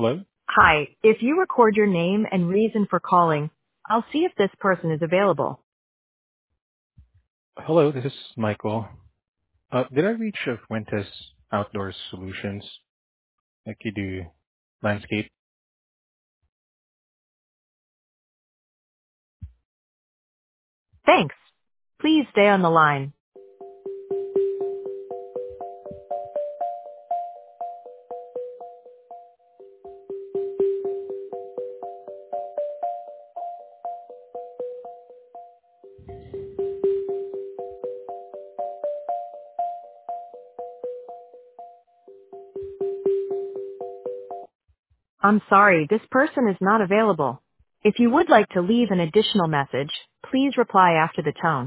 Hello? Hi, if you record your name and reason for calling, I'll see if this person is available. Hello, this is Michael. Did I reach Fuentes Outdoor Solutions? Like you do landscape? Thanks. Please stay on the line. I'm sorry, this person is not available. If you would like to leave an additional message, please reply after the tone.